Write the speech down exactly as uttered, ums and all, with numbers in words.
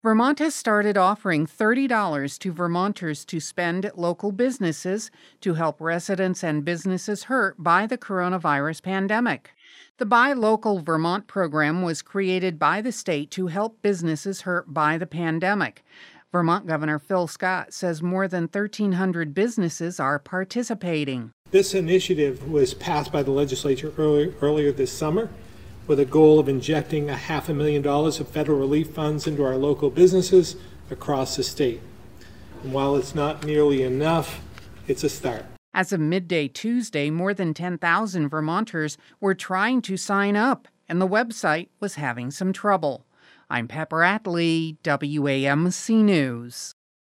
Vermont has started offering thirty dollars to Vermonters to spend at local businesses to help residents and businesses hurt by the coronavirus pandemic. The Buy Local Vermont program was created by the state to help businesses hurt by the pandemic. Vermont Governor Phil Scott says more than thirteen hundred businesses are participating. This initiative was passed by the legislature earlier, earlier this summer, with a goal of injecting a half a million dollars of federal relief funds into our local businesses across the state. And while it's not nearly enough, it's a start. As of midday Tuesday, more than ten thousand Vermonters were trying to sign up, and the website was having some trouble. I'm Pepper Atlee, W A M C News.